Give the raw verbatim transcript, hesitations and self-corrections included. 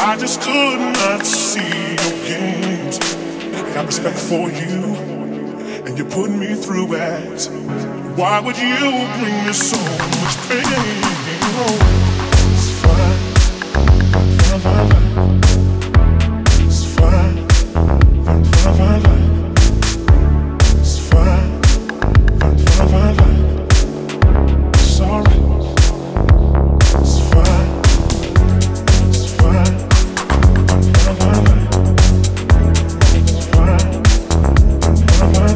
I just could not see your games. I got respect for you, and you put me through it. Why would you bring me so much pain? Oh, it's fine, fine, fine, fine.